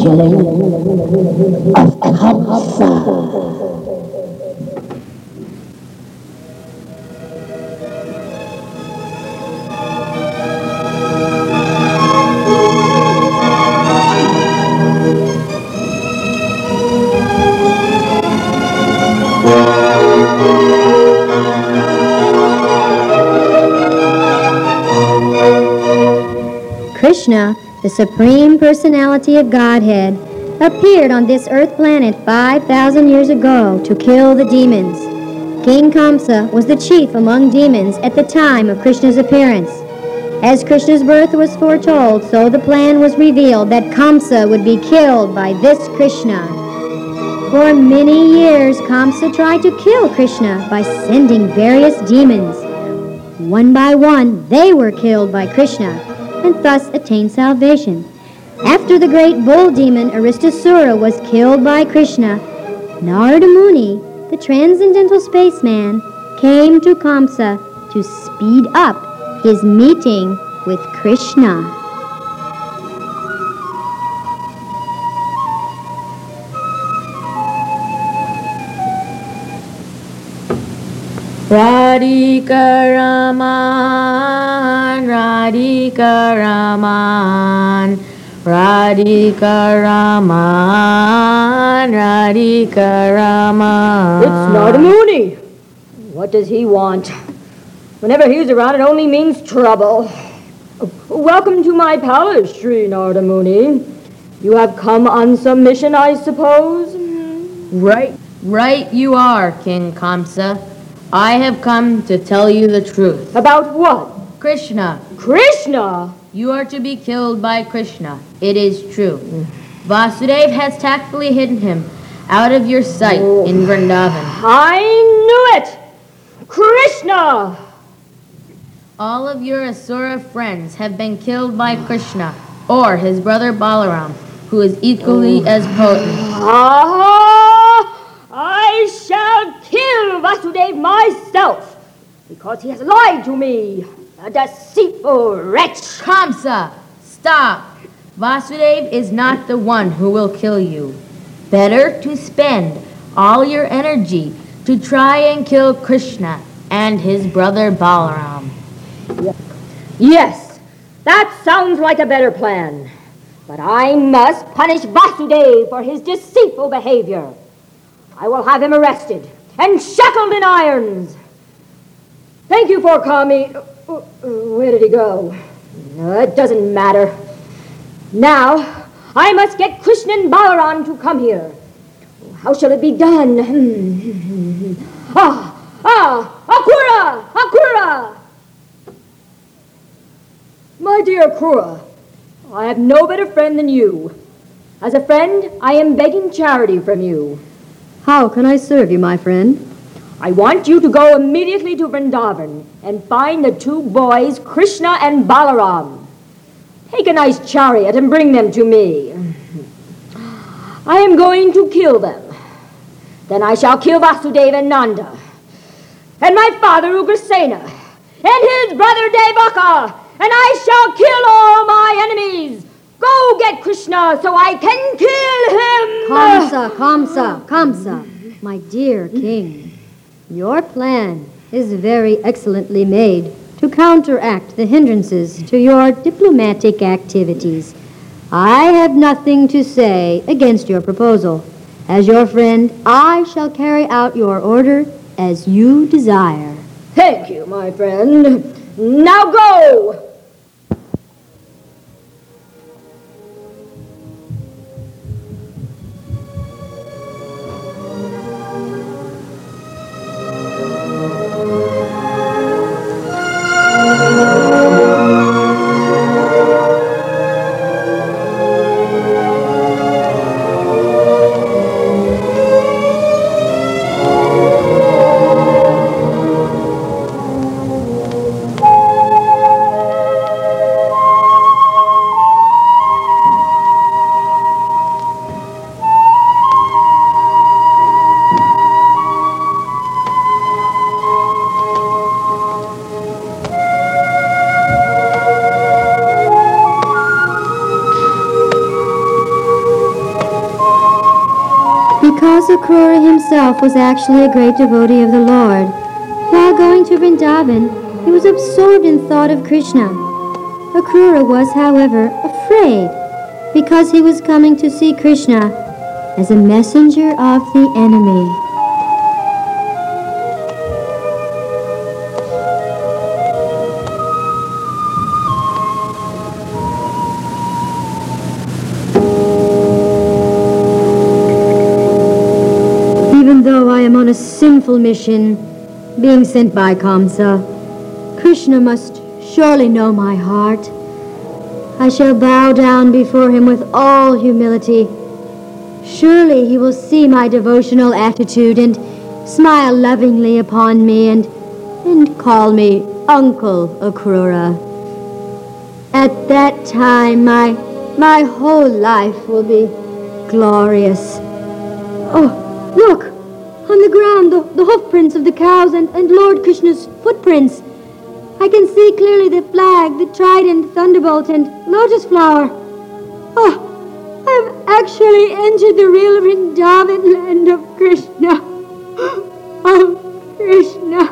killing of Kamsa. Krishna, the Supreme Personality of Godhead, appeared on this earth planet 5,000 years ago to kill the demons. King Kamsa was the chief among demons at the time of Krishna's appearance. As Krishna's birth was foretold, so the plan was revealed that Kamsa would be killed by this Krishna. For many years, Kamsa tried to kill Krishna by sending various demons. One by one, they were killed by Krishna, and thus attained salvation. After the great bull demon Aristasura was killed by Krishna, Narada Muni, the transcendental spaceman, came to Kamsa to speed up his meeting with Krishna. Radhika Raman, Radhika Raman, Radhika Raman, Radhika Raman. It's Narada Muni. What does he want? Whenever he's around, it only means trouble. Welcome to my palace, Sri Narada Muni. You have come on some mission, I suppose? Right you are, King Kamsa. I have come to tell you the truth. About what? Krishna. Krishna? You are to be killed by Krishna. It is true. Vasudeva has tactfully hidden him out of your sight in Vrindavan. I knew it! Krishna! All of your Asura friends have been killed by Krishna or his brother Balaram, who is equally as potent. I shall kill Vasudeva myself, because he has lied to me, a deceitful wretch. Kamsa, stop. Vasudeva is not the one who will kill you. Better to spend all your energy to try and kill Krishna and his brother Balaram. Yes, that sounds like a better plan. But I must punish Vasudeva for his deceitful behavior. I will have him arrested and shackled in irons. Thank you for calling me. Where did he go? It doesn't matter. Now, I must get Krishna and Balaram to come here. How shall it be done? Akrura! My dear Akrura, I have no better friend than you. As a friend, I am begging charity from you. How can I serve you, my friend? I want you to go immediately to Vrindavan and find the two boys, Krishna and Balaram. Take a nice chariot and bring them to me. I am going to kill them. Then I shall kill Vasudeva and Nanda, and my father Ugrasena, and his brother Devaka, and I shall kill all my enemies. Go get Krishna so I can kill him. Kamsa, my dear king. Your plan is very excellently made to counteract the hindrances to your diplomatic activities. I have nothing to say against your proposal. As your friend, I shall carry out your order as you desire. Thank you, my friend. Now go! because Akrura himself was actually a great devotee of the Lord. While going to Vrindavan, he was absorbed in thought of Krishna. Akrura was, however, afraid because he was coming to see Krishna as a messenger of the enemy. Even though I am on a sinful mission, being sent by Kamsa, Krishna must surely know my heart. I shall bow down before him with all humility. Surely he will see my devotional attitude and smile lovingly upon me and call me Uncle Akrura. At that time, my whole life will be glorious. Oh, look! On the ground, the hoof prints of the cows and Lord Krishna's footprints. I can see clearly the flag, the trident, thunderbolt, and lotus flower. Oh, I've actually entered the real Vrindavan land of Krishna. Oh, Krishna.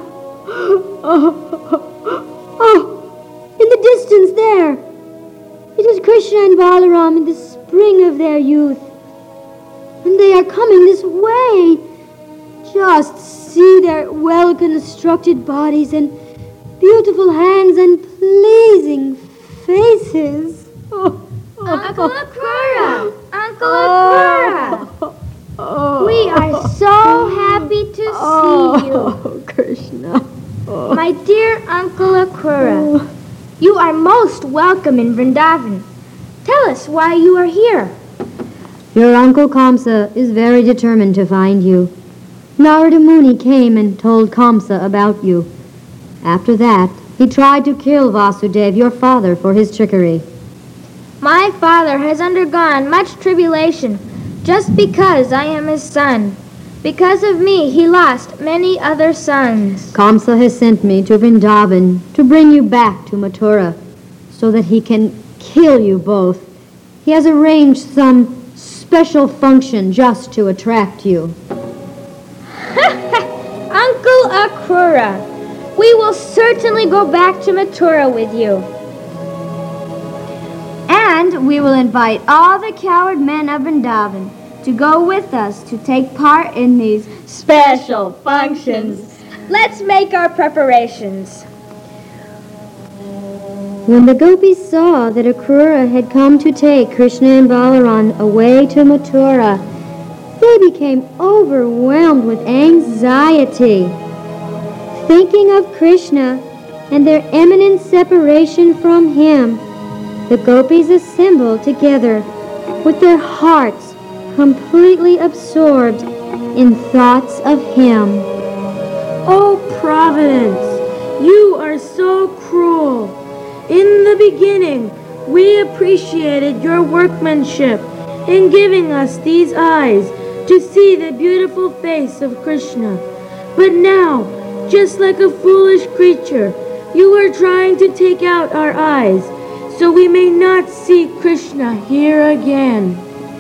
Oh, in the distance there. It is Krishna and Balaram in the spring of their youth. And they are coming this way. Just see their well-constructed bodies and beautiful hands and pleasing faces. Uncle Akrura! Uncle Akrura! We are so happy to see you. Oh, Krishna. My dear Uncle Akrura, you are most welcome in Vrindavan. Tell us why you are here. Your Uncle Kamsa is very determined to find you. Narada Muni came and told Kamsa about you. After that, he tried to kill Vasudev, your father, for his trickery. My father has undergone much tribulation just because I am his son. Because of me, he lost many other sons. Kamsa has sent me to Vrindavan to bring you back to Mathura so that he can kill you both. He has arranged some special function just to attract you. Uncle Akrura, we will certainly go back to Mathura with you. And we will invite all the coward men of Vrindavan to go with us to take part in these Special functions. Let's make our preparations. When the gopis saw that Akrura had come to take Krishna and Balaram away to Mathura, they became overwhelmed with anxiety. Thinking of Krishna and their imminent separation from him, the gopis assembled together with their hearts completely absorbed in thoughts of him. Oh, Providence, you are so cruel. In the beginning, we appreciated your workmanship in giving us these eyes to see the beautiful face of Krishna. But now, just like a foolish creature, you are trying to take out our eyes so we may not see Krishna here again.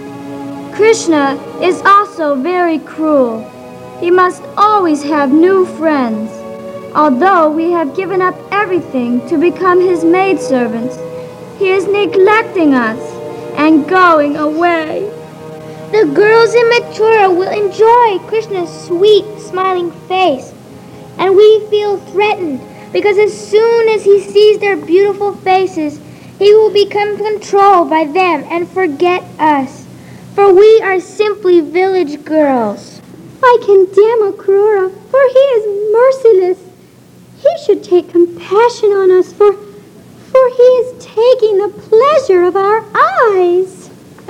Krishna is also very cruel. He must always have new friends. Although we have given up everything to become his maidservants, he is neglecting us and going away. The girls in Mathura will enjoy Krishna's sweet, smiling face. And we feel threatened because as soon as he sees their beautiful faces, he will become controlled by them and forget us. For we are simply village girls. I condemn Akrura, for he is merciless. He should take compassion on us, for he is taking the pleasure of our eyes.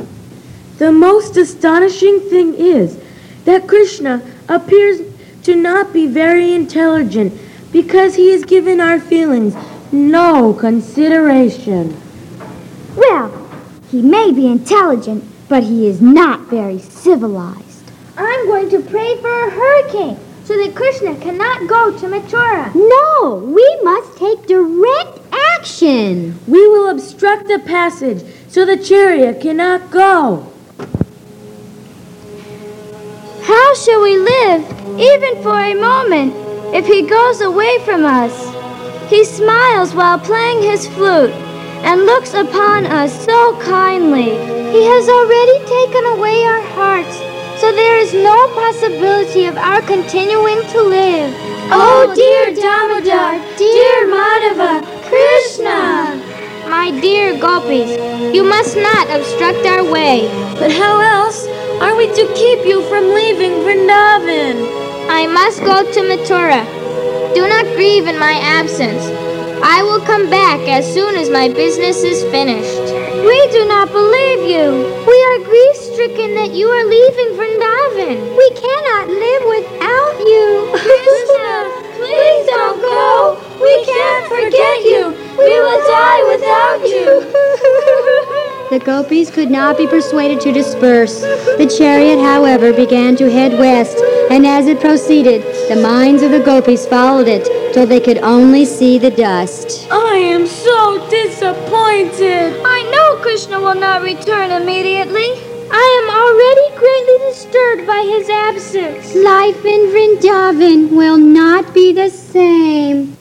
The most astonishing thing is that Krishna appears to not be very intelligent because he has given our feelings no consideration. Well, he may be intelligent, but he is not very civilized. I'm going to pray for a hurricane so that Krishna cannot go to Mathura. No, we must take direct action. We will obstruct the passage so the chariot cannot go. How How shall we live, even for a moment, if he goes away from us? He smiles while playing his flute and looks upon us so kindly. He has already taken away our hearts, so there is no possibility of our continuing to live. Oh, dear Damodar, dear Madhava, Krishna! My dear gopis, you must not obstruct our way. But how else are we to keep you from leaving Vrindavan? I must go to Mathura. Do not grieve in my absence. I will come back as soon as my business is finished. We do not believe you. We are grief-stricken that you are leaving Vrindavan. We cannot live without you. Krishna, please don't go. We can't forget you. We will die without you. The gopis could not be persuaded to disperse. The chariot, however, began to head west, and as it proceeded, the minds of the gopis followed it till they could only see the dust. I am so disappointed. I know Krishna will not return immediately. I am already greatly disturbed by his absence. Life in Vrindavan will not be the same.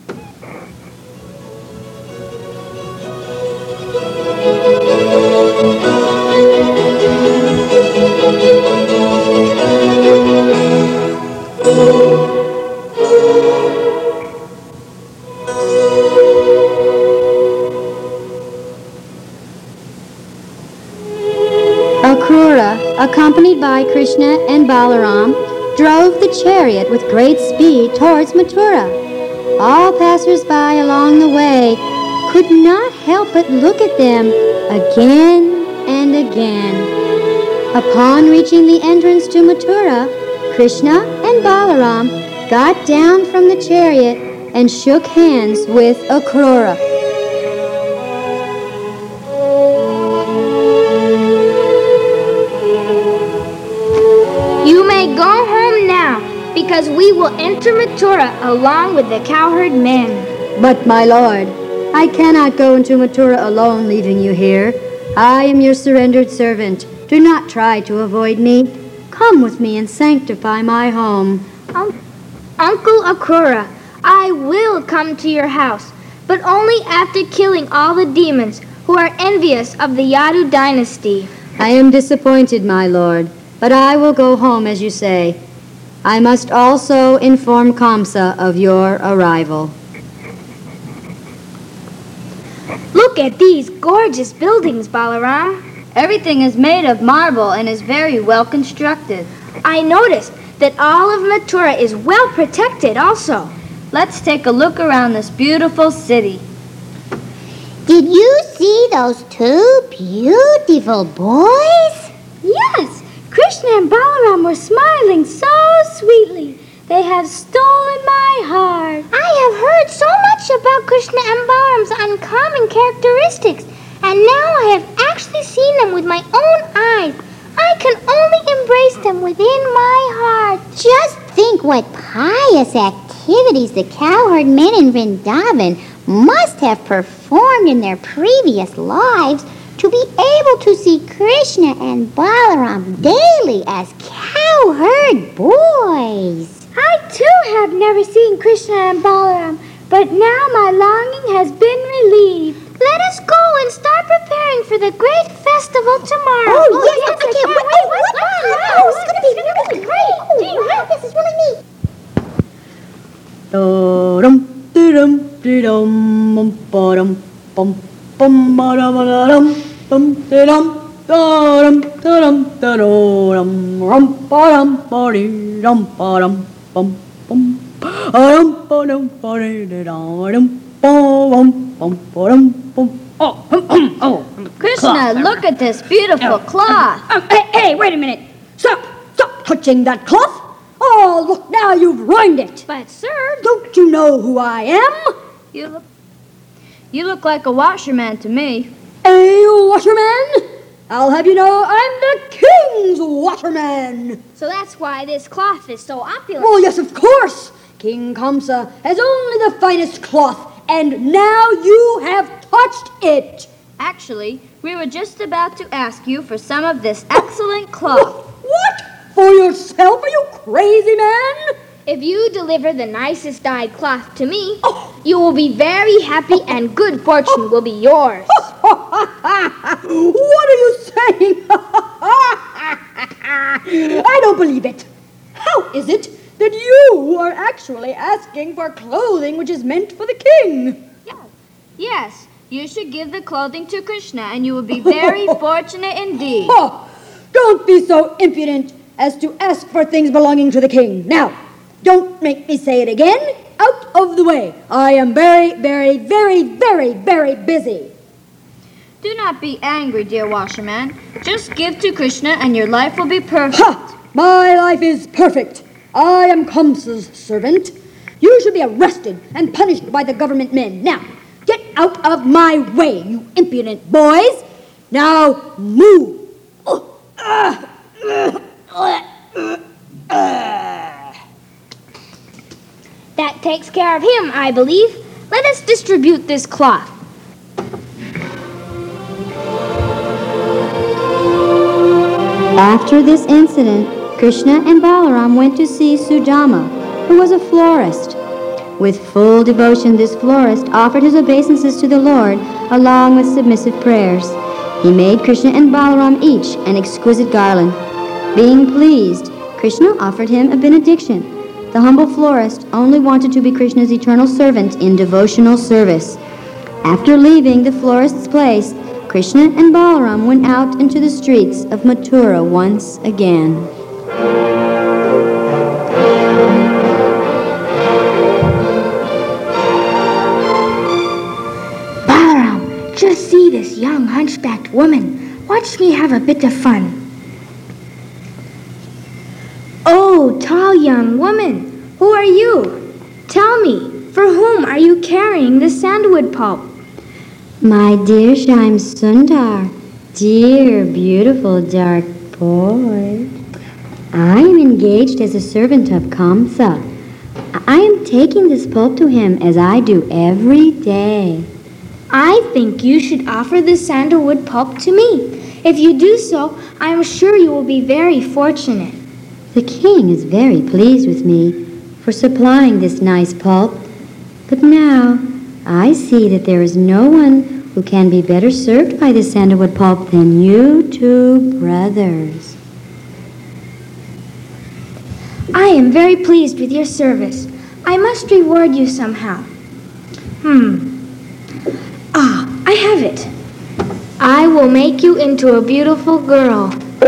Akrura, accompanied by Krishna and Balaram, drove the chariot with great speed towards Mathura. All passers-by along the way could not help but look at them again and again. Upon reaching the entrance to Mathura, Krishna and Balaram got down from the chariot and shook hands with Akrura. You may go home now, because we will enter Mathura along with the cowherd men. But, my lord, I cannot go into Mathura alone, leaving you here. I am your surrendered servant. Do not try to avoid me. Come with me and sanctify my home. Uncle Akrura, I will come to your house, but only after killing all the demons who are envious of the Yadu dynasty. I am disappointed, my lord, but I will go home as you say. I must also inform Kamsa of your arrival. Look at these gorgeous buildings, Balaram. Everything is made of marble and is very well constructed. I noticed that all of Mathura is well protected also. Let's take a look around this beautiful city. Did you see those two beautiful boys? Yes, Krishna and Balaram were smiling so sweetly. They have stolen my heart. I have heard so much about Krishna and Balaram's uncommon characteristics, and now I have actually seen them with my own eyes. I can only embrace them within my heart. Just think what pious activities the cowherd men in Vrindavan must have performed in their previous lives to be able to see Krishna and Balaram daily as cowherd boys. I too have never seen Krishna and Balaram, but now my longing has been relieved. Let us go and start preparing for the great festival tomorrow. Oh, yes, I can't wait. Wow, this is going to be really great. Gee, wow, this is really neat. Krishna, look at this beautiful cloth. Hey, wait a minute. Stop touching that cloth. Oh, look, now you've ruined it. But, sir, Don't you know who I am? you look like a washerman to me. A washerman? I'll have you know I'm the king's washerman. So that's why this cloth is so opulent. Oh, yes, of course. King Kamsa has only the finest cloth, and now you have touched it. Actually, we were just about to ask you for some of this excellent cloth. What? For yourself? Are you crazy, man? If you deliver the nicest dyed cloth to me, you will be very happy and good fortune will be yours. What are you saying? I don't believe it. How is it that you are actually asking for clothing which is meant for the king? Yes, you should give the clothing to Krishna and you will be very fortunate indeed. Oh, don't be so impudent as to ask for things belonging to the king. Now, don't make me say it again. Out of the way. I am very, very, very, very, very busy. Do not be angry, dear washerman. Just give to Krishna and your life will be perfect. Ha! My life is perfect. I am Kamsa's servant. You should be arrested and punished by the government men. Now, get out of my way, you impudent boys. Now, move. That takes care of him, I believe. Let us distribute this cloth. After this incident, Krishna and Balaram went to see Sudama, who was a florist. With full devotion, this florist offered his obeisances to the Lord, along with submissive prayers. He made Krishna and Balaram each an exquisite garland. Being pleased, Krishna offered him a benediction. The humble florist only wanted to be Krishna's eternal servant in devotional service. After leaving the florist's place, Krishna and Balaram went out into the streets of Mathura once again. Balaram, just see this young hunchbacked woman. Watch me have a bit of fun. Oh, tall young woman, who are you? Tell me, for whom are you carrying the sandalwood pulp? My dear Shyam Sundar, dear, beautiful, dark boy, I am engaged as a servant of Kamsa. I am taking this pulp to him as I do every day. I think you should offer the sandalwood pulp to me. If you do so, I am sure you will be very fortunate. The king is very pleased with me for supplying this nice pulp, but now I see that there is no one who can be better served by this sandalwood pulp than you two brothers. I am very pleased with your service. I must reward you somehow. I have it. I will make you into a beautiful girl.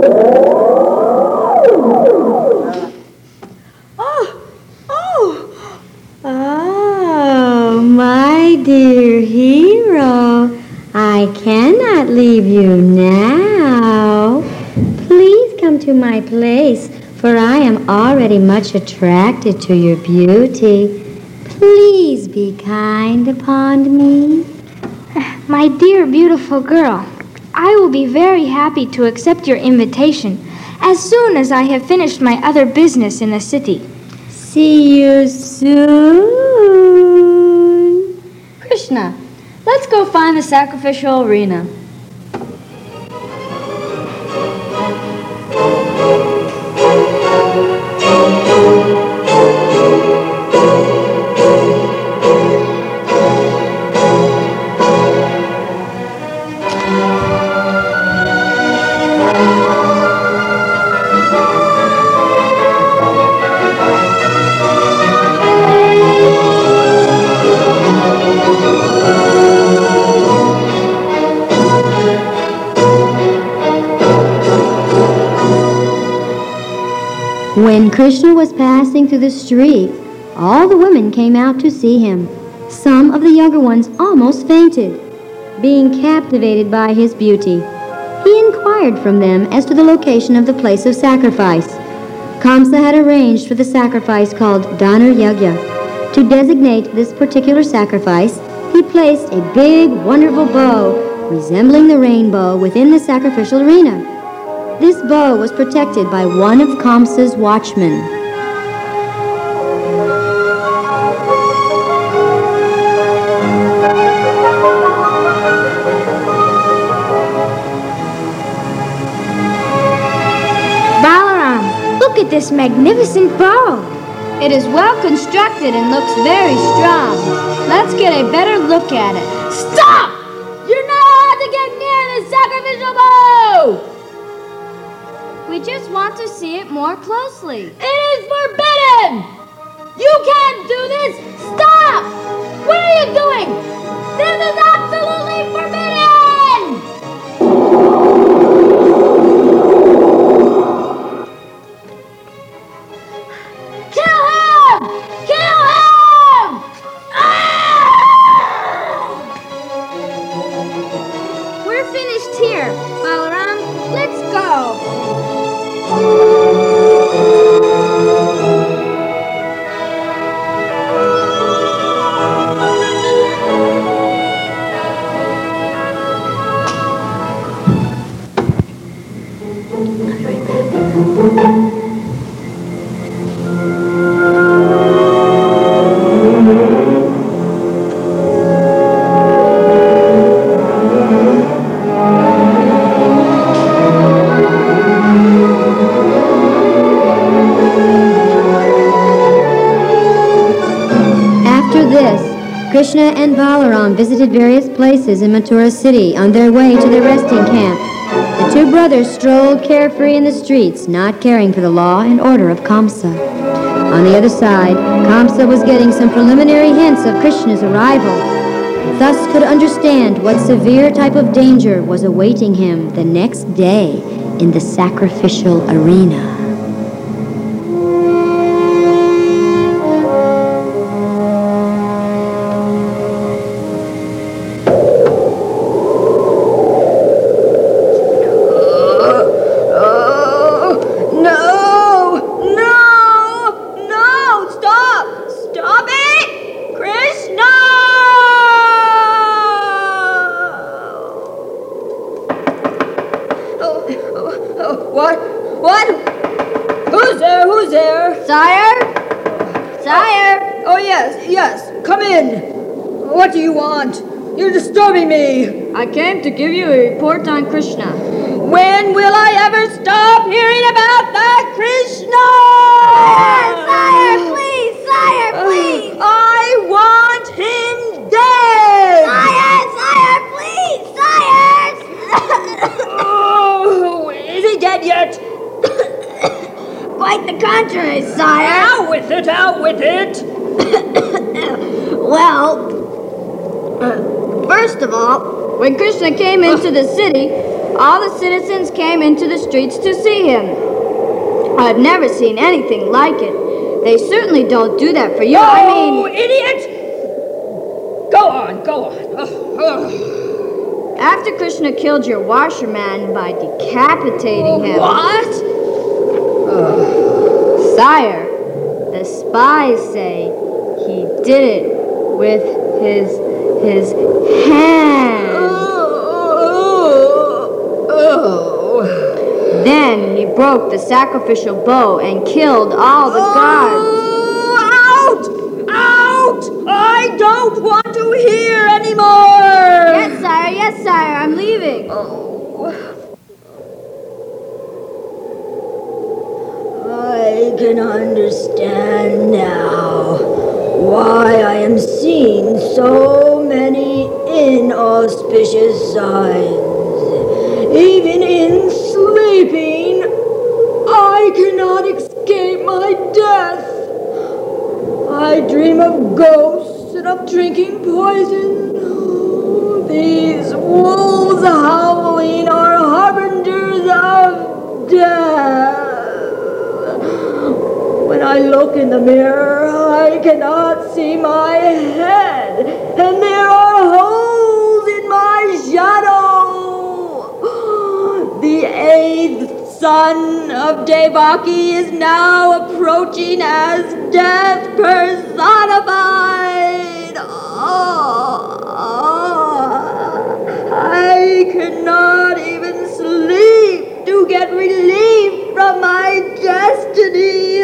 Oh, my dear hero, I cannot leave you now. Please come to my place, for I am already much attracted to your beauty. Please be kind upon me. My dear, beautiful girl, I will be very happy to accept your invitation as soon as I have finished my other business in the city. See you soon. Krishna, let's go find the sacrificial arena. When Krishna was passing through the street, all the women came out to see him. Some of the younger ones almost fainted, being captivated by his beauty. He inquired from them as to the location of the place of sacrifice. Kamsa had arranged for the sacrifice called Dhanur Yagya. To designate this particular sacrifice, he placed a big, wonderful bow resembling the rainbow within the sacrificial arena. This bow was protected by one of Kamsa's watchmen. Balaram, this magnificent bow. It is well constructed and looks very strong. Let's get a better look at it. Stop! You're not allowed to get near the sacrificial bow! We just want to see it more closely. It is forbidden! You can't do this! Stop! What are you doing? This is absolutely forbidden! Kill him! Kill him! We're finished here, Balaram. Let's go. Krishna and Balaram visited various places in Mathura city on their way to their resting camp. The two brothers strolled carefree in the streets, not caring for the law and order of Kamsa. On the other side, Kamsa was getting some preliminary hints of Krishna's arrival, thus could understand what severe type of danger was awaiting him the next day in the sacrificial arena. What? Who's there? Sire? Sire? Oh, yes. Come in. What do you want? You're disturbing me. I came to give you a report on Krishna. When will I ever stop hearing about that Krishna? Sire, please! I want him dead! Sire, please! Oh, is he dead yet? Quite the contrary, sire. Out with it! Well, first of all, when Krishna came into the city, all the citizens came into the streets to see him. I've never seen anything like it. They certainly don't do that for you. Oh, idiot! Go on. After Krishna killed your washerman by decapitating him. What? Sire, the spies say he did it with his hand. Then he broke the sacrificial bow and killed all the guards. Out! I don't want to hear anymore! Yes, sire, I'm leaving. I can understand now why I am seeing so many inauspicious signs. Even in sleeping, I cannot escape my death. I dream of ghosts and of drinking poison. These wolves howling are harbingers of death. When I look in the mirror, I cannot see my head, and there are holes in my shadow. The 8th son of Devaki is now approaching as death personified. I cannot even sleep to get relief from my destiny.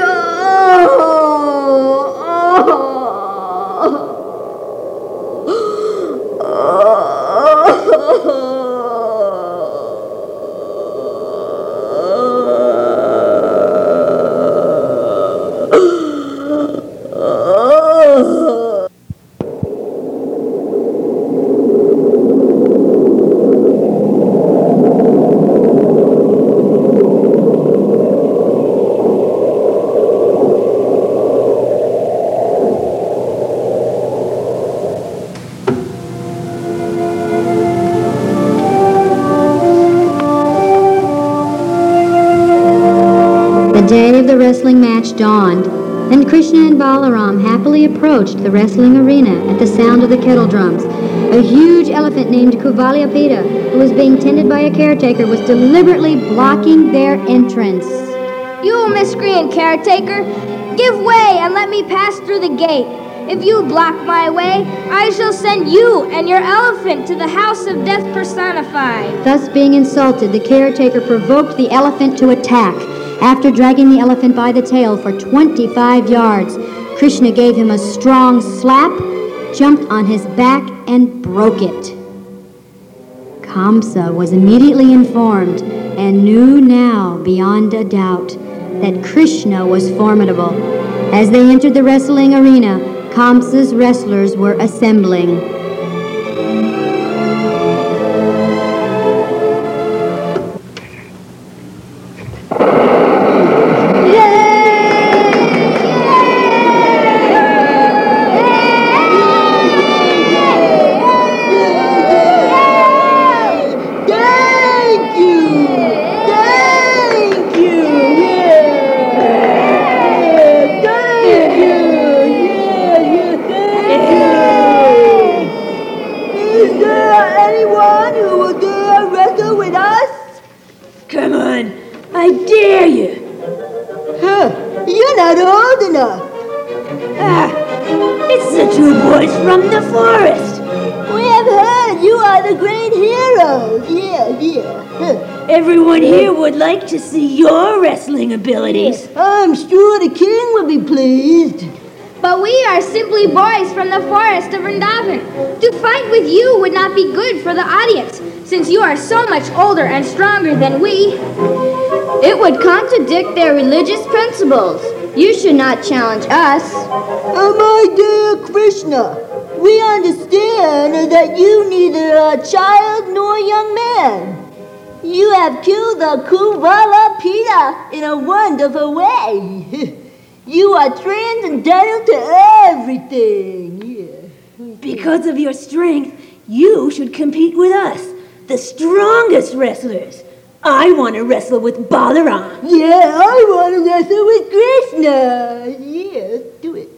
day of the wrestling match dawned, and Krishna and Balaram happily approached the wrestling arena at the sound of the kettle drums. A huge elephant named Kuvalyapita, who was being tended by a caretaker, was deliberately blocking their entrance. You miscreant caretaker, give way and let me pass through the gate. If you block my way, I shall send you and your elephant to the house of death personified. Thus being insulted, the caretaker provoked the elephant to attack. After dragging the elephant by the tail for 25 yards, Krishna gave him a strong slap, jumped on his back, and broke it. Kamsa was immediately informed and knew now beyond a doubt that Krishna was formidable. As they entered the wrestling arena, Kamsa's wrestlers were assembling. From the forest. We have heard you are the great heroes. Yeah. Everyone here would like to see your wrestling abilities. I'm sure the king will be pleased. But we are simply boys from the forest of Vrindavan. To fight with you would not be good for the audience, since you are so much older and stronger than we. It would contradict their religious principles. You should not challenge us. My dear Krishna, we understand that you neither a child nor a young man. You have killed the Kuvalyapita in a wonderful way. You are transcendental to everything. Yeah. Because of your strength, you should compete with us, the strongest wrestlers. I want to wrestle with Balaram. Yeah, I want to wrestle with Krishna. Yeah, do it.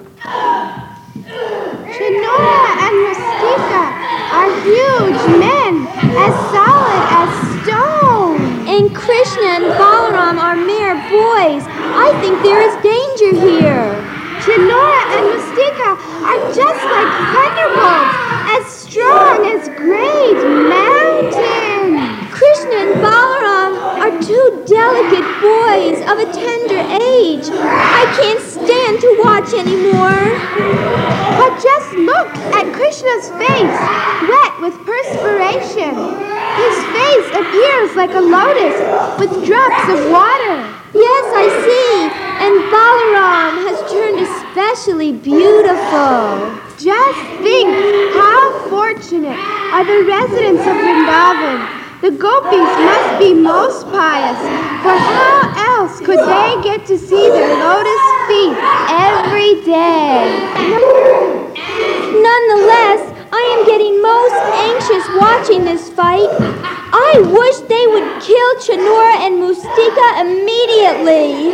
Chinora and Rustica are huge men, as solid as stone. And Krishna and Balaram are mere boys. I think there is danger here. Chinora and Rustica are just like thunderbolts, as strong as great mountains. Krishna and Balaram are two delicate boys of a tender age. I can't stand to watch anymore. But just look at Krishna's face, wet with perspiration. His face appears like a lotus with drops of water. Yes, I see. And Balaram has turned especially beautiful. Just think how fortunate are the residents of Vrindavan. The gopis must be most pious, for how else could they get to see their lotus feet every day? Nonetheless, I am getting most anxious watching this fight. I wish they would kill Chinora and Mustika immediately.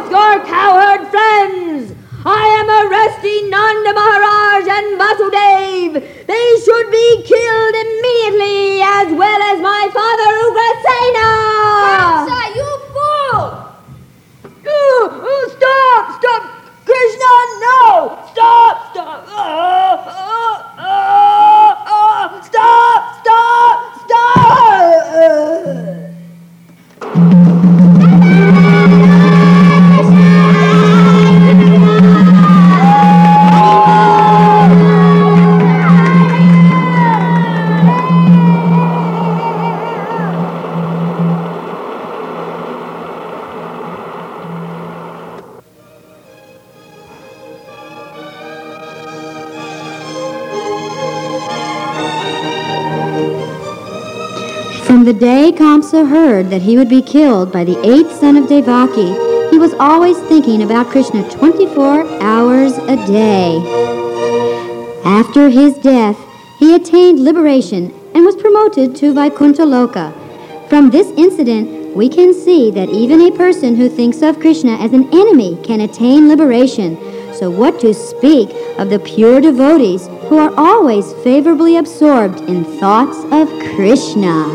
Nanda Maharaj and Vasudeva. From the day Kamsa heard that he would be killed by the 8th son of Devaki, he was always thinking about Krishna 24 hours a day. After his death, he attained liberation and was promoted to Vaikuntha Loka. From this incident, we can see that even a person who thinks of Krishna as an enemy can attain liberation. So what to speak of the pure devotees who are always favorably absorbed in thoughts of Krishna?